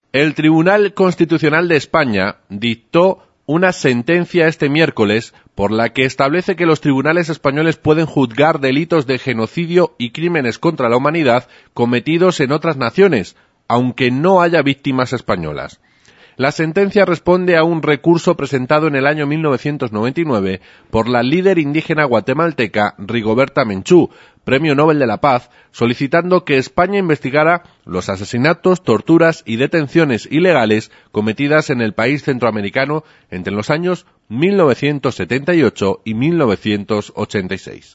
El Tribunal Constitucional de España dictó una sentencia este miércoles por la que establece que los tribunales españoles pueden juzgar delitos de genocidio y crímenes contra la humanidad cometidos en otras naciones, aunque no haya víctimas españolas. La sentencia responde a un recurso presentado en el año 1999 por la líder indígena guatemalteca Rigoberta Menchú, Premio Nobel de la Paz, solicitando que España investigara los asesinatos, torturas y detenciones ilegales cometidas en el país centroamericano entre los años 1978 y 1986.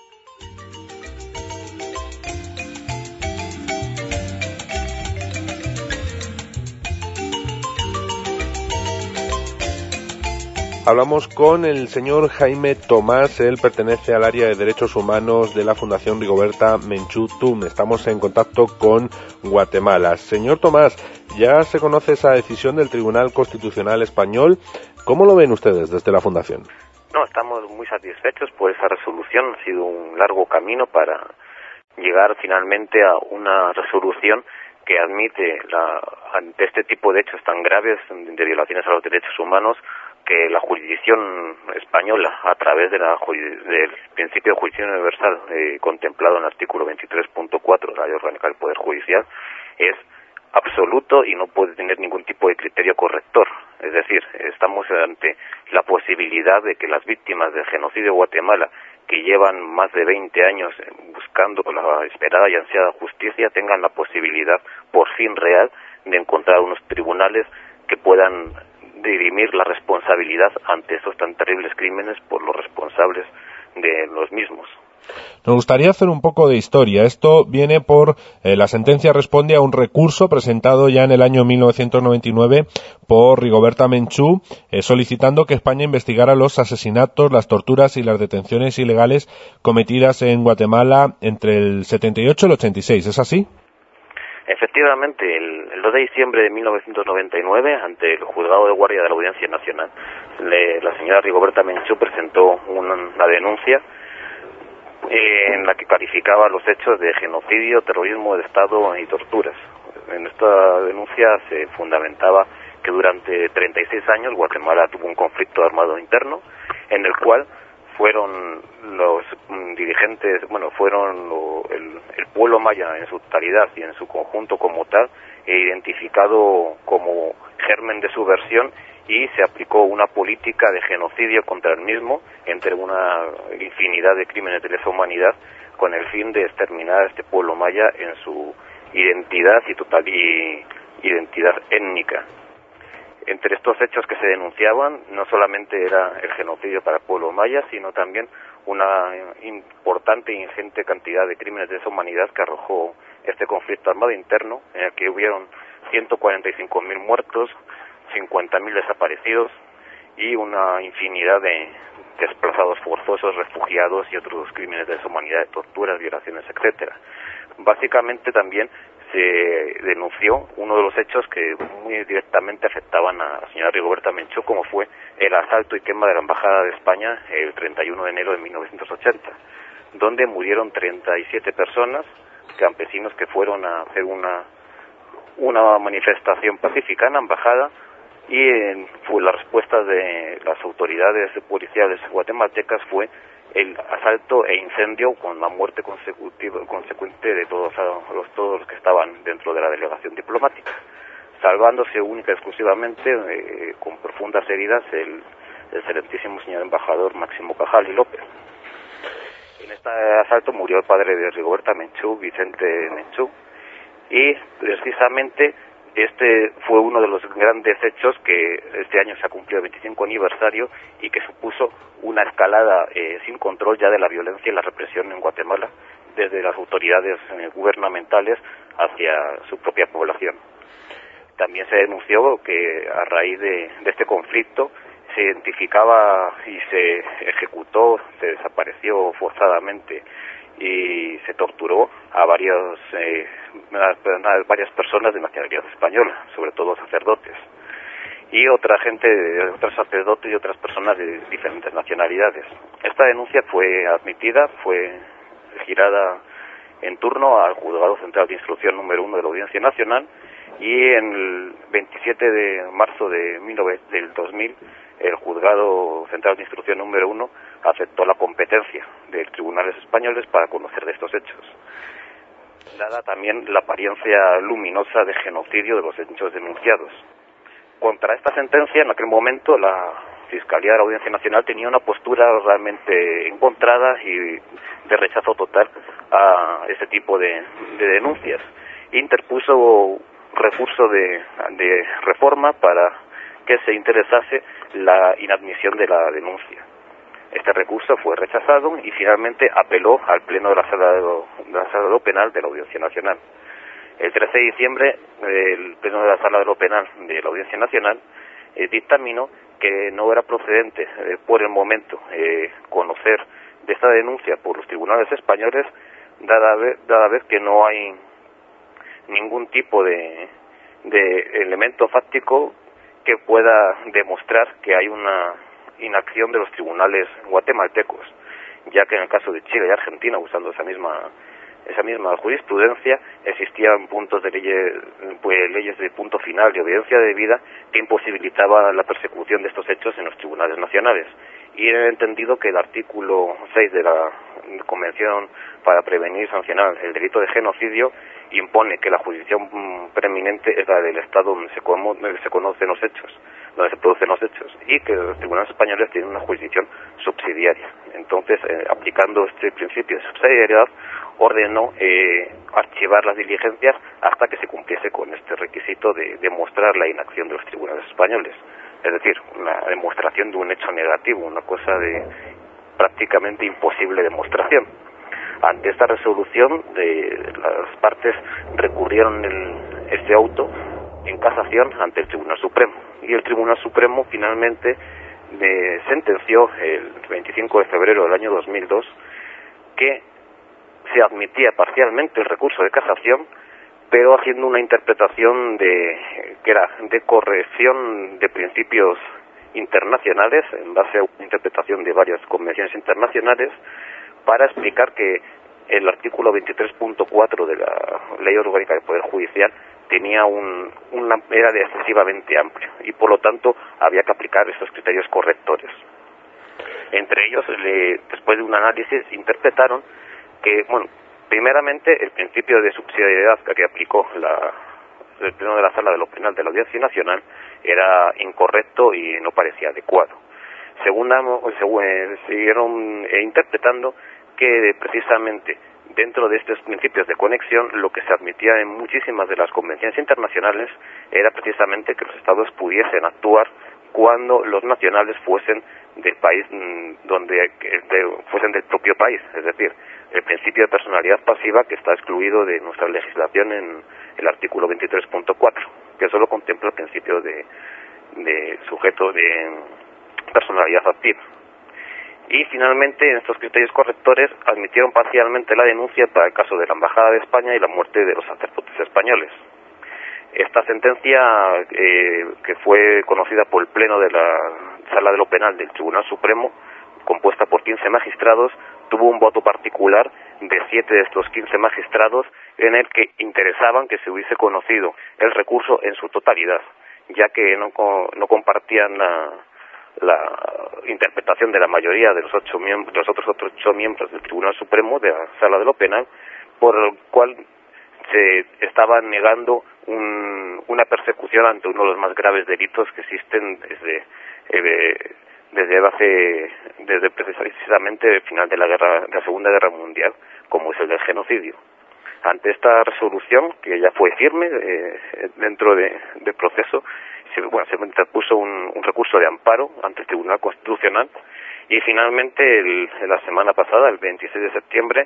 Hablamos con el señor Jaime Tomás, él pertenece al área de Derechos Humanos de la Fundación Rigoberta Menchú TUM. Estamos en contacto con Guatemala. Señor Tomás, ya se conoce esa decisión del Tribunal Constitucional Español. ¿Cómo lo ven ustedes desde la Fundación? No, estamos muy satisfechos por esa resolución. Ha sido un largo camino para llegar finalmente a una resolución que admite ante este tipo de hechos tan graves de violaciones a los derechos humanos, que la jurisdicción española, a través del principio de jurisdicción universal contemplado en el artículo 23.4 de la Ley Orgánica del Poder Judicial, es absoluto y no puede tener ningún tipo de criterio corrector. Es decir, estamos ante la posibilidad de que las víctimas del genocidio de Guatemala, que llevan más de 20 años buscando la esperada y ansiada justicia, tengan la posibilidad, por fin real, de encontrar unos tribunales que puedan dirimir la responsabilidad ante esos tan terribles crímenes por los responsables de los mismos. Nos gustaría hacer un poco de historia. Esto viene por la sentencia responde a un recurso presentado ya en el año 1999 por Rigoberta Menchú, solicitando que España investigara los asesinatos, las torturas y las detenciones ilegales cometidas en Guatemala entre el 78 y el 86. ¿Es así? Efectivamente, el 2 de diciembre de 1999, ante el Juzgado de Guardia de la Audiencia Nacional, la señora Rigoberta Menchú presentó una denuncia en la que calificaba los hechos de genocidio, terrorismo de Estado y torturas. En esta denuncia se fundamentaba que durante 36 años Guatemala tuvo un conflicto armado interno, en el cual fueron los dirigentes, el pueblo maya en su totalidad y en su conjunto como tal, identificado como germen de subversión, y se aplicó una política de genocidio contra el mismo, entre una infinidad de crímenes de lesa humanidad, con el fin de exterminar a este pueblo maya en su identidad y identidad étnica. Entre estos hechos que se denunciaban, no solamente era el genocidio para el pueblo maya, sino también una importante e ingente cantidad de crímenes de lesa humanidad que arrojó este conflicto armado interno, en el que hubieron 145.000 muertos, 50.000 desaparecidos y una infinidad de desplazados forzosos, refugiados y otros crímenes de lesa humanidad, de torturas, violaciones, etcétera. Básicamente también se denunció uno de los hechos que muy directamente afectaban a la señora Rigoberta Menchú, como fue el asalto y quema de la Embajada de España el 31 de enero de 1980, donde murieron 37 personas, campesinos que fueron a hacer una manifestación pacífica en la embajada, y la respuesta de las autoridades policiales guatemaltecas fue el asalto e incendio, con la muerte consecuente de todos los que estaban dentro de la delegación diplomática, salvándose única y exclusivamente con profundas heridas el excelentísimo señor embajador Máximo Cajal y López. En este asalto murió el padre de Rigoberta Menchú, Vicente Menchú, y precisamente este fue uno de los grandes hechos que este año se ha cumplido el 25 aniversario y que supuso una escalada sin control ya de la violencia y la represión en Guatemala desde las autoridades gubernamentales hacia su propia población. También se denunció que a raíz de este conflicto se identificaba y se ejecutó, se desapareció forzadamente y se torturó a varias personas de nacionalidad española, sobre todo sacerdotes, y otros sacerdotes y otras personas de diferentes nacionalidades. Esta denuncia fue admitida, fue girada en turno al Juzgado Central de Instrucción número 1 de la Audiencia Nacional, y en 17 de marzo del 2000, el Juzgado Central de Instrucción número 1 aceptó la competencia de los tribunales españoles para conocer de estos hechos, dada también la apariencia luminosa de genocidio de los hechos denunciados. Contra esta sentencia, en aquel momento, la Fiscalía de la Audiencia Nacional tenía una postura realmente encontrada y de rechazo total a ese tipo de denuncias. Interpuso recurso de reforma para que se interesase la inadmisión de la denuncia. Este recurso fue rechazado y finalmente apeló al Pleno de la Sala de lo Penal de la Audiencia Nacional. El 13 de diciembre, el Pleno de la Sala de lo Penal de la Audiencia Nacional dictaminó que no era procedente por el momento conocer de esta denuncia por los tribunales españoles, dada vez que no hay ningún tipo de elemento fáctico que pueda demostrar que hay una inacción de los tribunales guatemaltecos, ya que en el caso de Chile y Argentina, usando esa misma jurisprudencia, existían puntos de leyes de punto final y obediencia debida que imposibilitaban la persecución de estos hechos en los tribunales nacionales. Y he entendido que el artículo 6 de la Convención para prevenir y sancionar el delito de genocidio impone que la jurisdicción preeminente es la del Estado donde se conocen los hechos, donde se producen los hechos, y que los tribunales españoles tienen una jurisdicción subsidiaria. Entonces, aplicando este principio de subsidiariedad, ordenó archivar las diligencias hasta que se cumpliese con este requisito de demostrar la inacción de los tribunales españoles. Es decir, una demostración de un hecho negativo, una cosa de prácticamente imposible demostración. Ante esta resolución, las partes recurrieron este auto en casación ante el Tribunal Supremo. Y el Tribunal Supremo finalmente sentenció el 25 de febrero del año 2002 que se admitía parcialmente el recurso de casación, pero haciendo una interpretación que era de corrección de principios internacionales, en base a una interpretación de varias convenciones internacionales, para explicar que el artículo 23.4 de la Ley Orgánica del Poder Judicial era excesivamente amplio y por lo tanto había que aplicar estos criterios correctores. Entre ellos, después de un análisis, interpretaron que, primeramente, el principio de subsidiariedad que aplicó el Pleno de la Sala de lo Penal de la Audiencia Nacional era incorrecto y no parecía adecuado. Siguieron interpretando que precisamente dentro de estos principios de conexión lo que se admitía en muchísimas de las convenciones internacionales era precisamente que los estados pudiesen actuar cuando los nacionales fuesen del país fuesen del propio país, es decir, el principio de personalidad pasiva que está excluido de nuestra legislación en el artículo 23.4, que solo contempla el principio de sujeto de personalidad activa. Y finalmente, en estos criterios correctores, admitieron parcialmente la denuncia para el caso de la Embajada de España y la muerte de los sacerdotes españoles. Esta sentencia, que fue conocida por el Pleno de la Sala de lo Penal del Tribunal Supremo, compuesta por 15 magistrados, tuvo un voto particular de 7 de estos 15 magistrados en el que interesaban que se hubiese conocido el recurso en su totalidad, ya que no compartían la interpretación de la mayoría de los otros 8 miembros del Tribunal Supremo de la Sala de lo Penal, por el cual se estaba negando una persecución ante uno de los más graves delitos que existen desde precisamente el final de la Segunda Guerra Mundial, como es el del genocidio. Ante esta resolución, que ya fue firme dentro del proceso, se interpuso un recurso de amparo ante el Tribunal Constitucional y finalmente la semana pasada, el 26 de septiembre,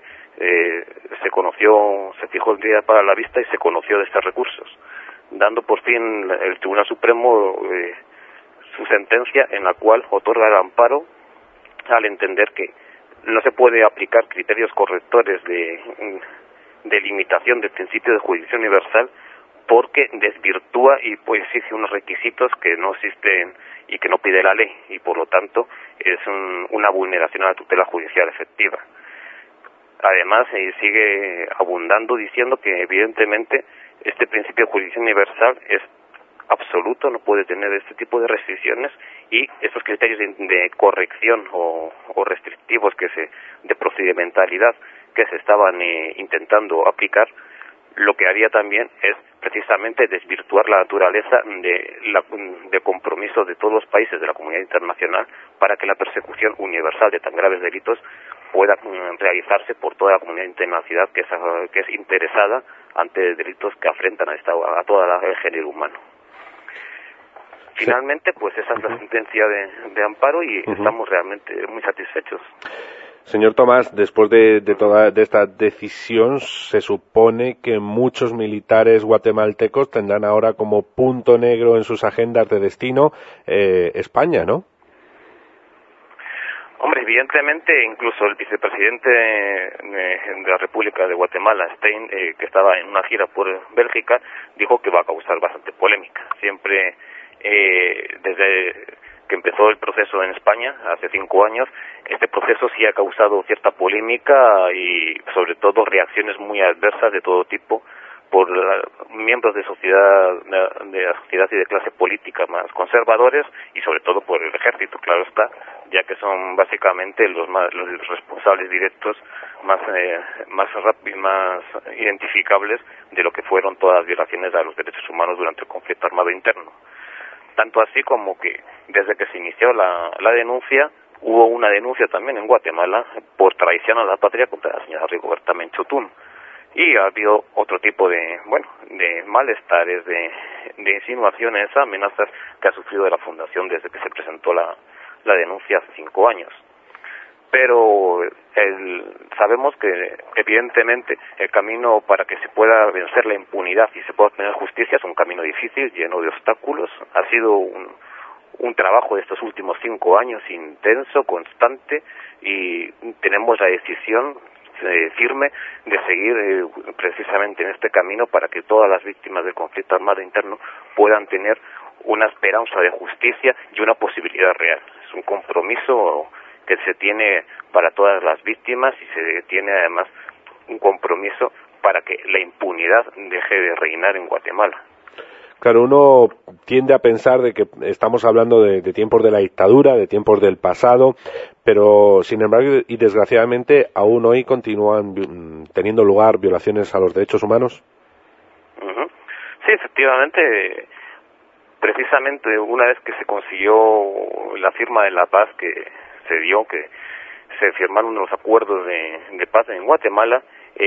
se fijó el día para la vista y se conoció de estos recursos, dando por fin el Tribunal Supremo su sentencia en la cual otorga el amparo al entender que no se puede aplicar criterios correctores de limitación del principio de jurisdicción universal porque desvirtúa y exige unos requisitos que no existen y que no pide la ley, y por lo tanto es una vulneración a la tutela judicial efectiva. Además, sigue abundando diciendo que evidentemente este principio de jurisdicción universal es absoluto delito no puede tener este tipo de restricciones, y estos criterios de corrección o restrictivos de procedimentalidad que se estaban intentando aplicar, lo que haría también es precisamente desvirtuar la naturaleza de compromiso de todos los países de la comunidad internacional para que la persecución universal de tan graves delitos pueda realizarse por toda la comunidad internacional que es interesada ante delitos que afrentan a toda el género humano. Finalmente, pues esa es la sentencia de amparo, y estamos realmente muy satisfechos. Señor Tomás, después de esta decisión, se supone que muchos militares guatemaltecos tendrán ahora como punto negro en sus agendas de destino España, ¿no? Hombre, evidentemente, incluso el vicepresidente de la República de Guatemala, Stein, que estaba en una gira por Bélgica, dijo que va a causar bastante polémica. Siempre, desde que empezó el proceso en España, hace 5 años, este proceso sí ha causado cierta polémica y, sobre todo, reacciones muy adversas de todo tipo por miembros de la sociedad y de clase política más conservadores, y sobre todo por el ejército, claro está, ya que son básicamente los responsables directos más identificables de lo que fueron todas las violaciones a los derechos humanos durante el conflicto armado interno. Tanto así como que desde que se inició la denuncia, hubo una denuncia también en Guatemala por traición a la patria contra la señora Rigoberta Menchú Tun. Y ha habido otro tipo de malestares, de insinuaciones, amenazas que ha sufrido de la Fundación desde que se presentó la denuncia hace 5 años. Pero sabemos que, evidentemente, el camino para que se pueda vencer la impunidad y se pueda obtener justicia es un camino difícil, lleno de obstáculos. Ha sido un trabajo de estos últimos 5 años intenso, constante, y tenemos la decisión firme de seguir precisamente en este camino para que todas las víctimas del conflicto armado interno puedan tener una esperanza de justicia y una posibilidad real. Es un compromiso que se tiene para todas las víctimas, y se tiene además un compromiso para que la impunidad deje de reinar en Guatemala. Claro, uno tiende a pensar de que estamos hablando de tiempos de la dictadura, de tiempos del pasado, pero sin embargo y desgraciadamente aún hoy continúan teniendo lugar violaciones a los derechos humanos. Sí, efectivamente, precisamente una vez que se consiguió la firma de la paz, que se dio, que se firmaron los acuerdos de paz en Guatemala,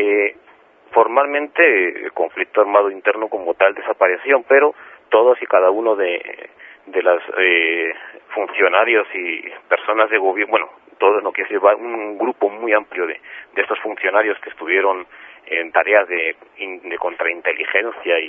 formalmente el conflicto armado interno como tal desapareció, pero todos y cada uno de los funcionarios y personas de gobierno, bueno, todos, no quiero decir, un grupo muy amplio de estos funcionarios que estuvieron en tareas de contrainteligencia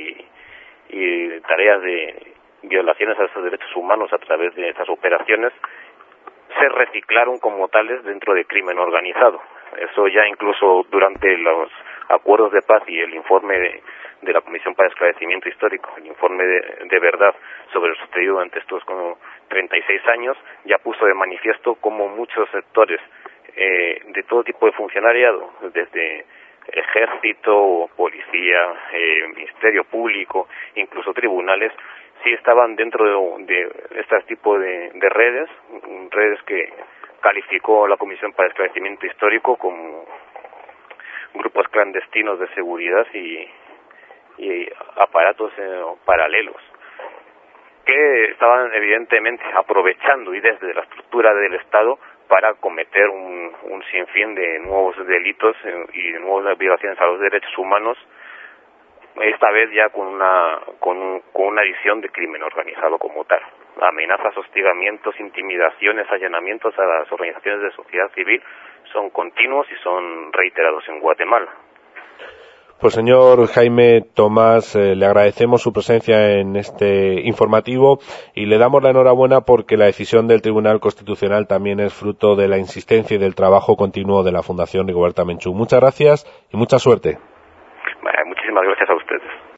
y tareas de violaciones a esos derechos humanos a través de esas operaciones, se reciclaron como tales dentro de crimen organizado. Eso ya incluso durante los acuerdos de paz y el informe de la Comisión para Esclarecimiento Histórico, el informe de verdad sobre lo sucedido durante estos 36 años, ya puso de manifiesto cómo muchos sectores de todo tipo de funcionariado, desde ejército, policía, ministerio público, incluso tribunales, sí estaban dentro de este tipo de redes que calificó la Comisión para Esclarecimiento Histórico como grupos clandestinos de seguridad y aparatos paralelos, que estaban evidentemente aprovechando y desde la estructura del Estado para cometer un sinfín de nuevos delitos y de nuevas violaciones a los derechos humanos, esta vez ya con una visión de crimen organizado como tal. Amenazas, hostigamientos, intimidaciones, allanamientos a las organizaciones de sociedad civil son continuos y son reiterados en Guatemala. Pues señor Jaime Tomás, le agradecemos su presencia en este informativo y le damos la enhorabuena porque la decisión del Tribunal Constitucional también es fruto de la insistencia y del trabajo continuo de la Fundación Rigoberta Menchú. Muchas gracias y mucha suerte. Muchísimas gracias a